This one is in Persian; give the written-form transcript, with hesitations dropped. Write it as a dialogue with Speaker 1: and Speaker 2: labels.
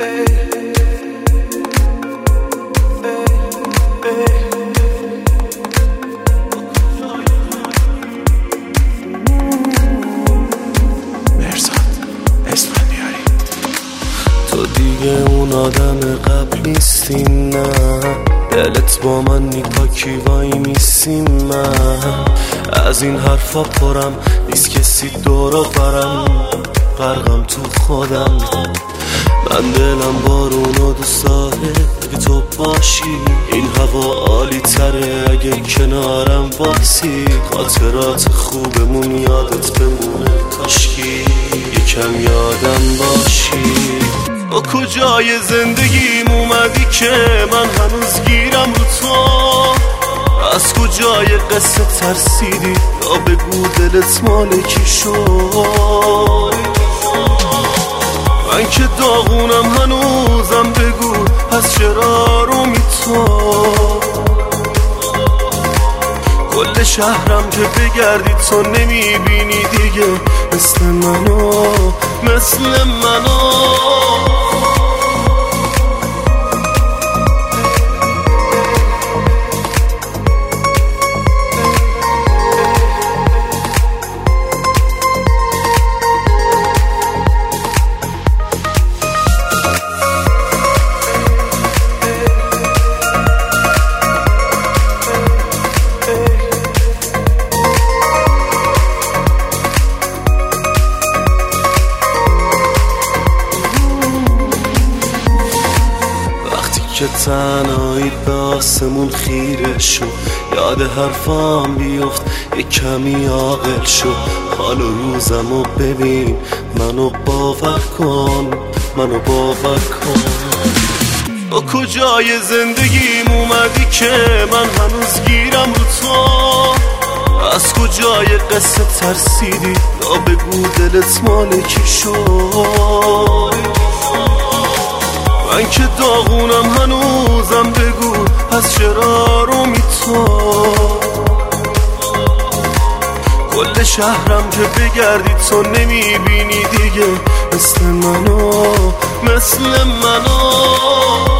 Speaker 1: تو دیگه اون آدم قبل نیستی، نه دلت با من نی تا کی وای میسیم. من از این حرفا پرم نیست کسی دورو برم، غرقم تو خودم. من دلم بارونو دوست داره اگه تو باشی، این هوا عالی تره اگه کنارم باسی. خاطرات خوبمون یادت بمونه کاشکی یکم یادم باشی. با کجای زندگیم اومدی که من هنوز گیرم رو تو؟ از کجای قصه ترسیدی یا بگو دلت مال کی شد؟ من که داغونم هنوزم بگو پس چرا رو می تو؟ کل شهرم که بگردی تو نمیبینی دیگه مثل منو، مثل منو. که تنهایی به آسمون خیره شو، یاد حرفام بیفت یک کمی عاقل شو. حال و روزمو ببین، منو باور کن، منو باور کن. با کجای زندگیم اومدی که من هنوز گیرم رو تو؟ از کجای قصه ترسیدی یا بگو دلت مال کی شد؟ من که داغونم هنوزم بگو پس چرا رو می تو؟ کل شهرم که بگردی تو نمیبینی دیگه مثل منو، مثل منو.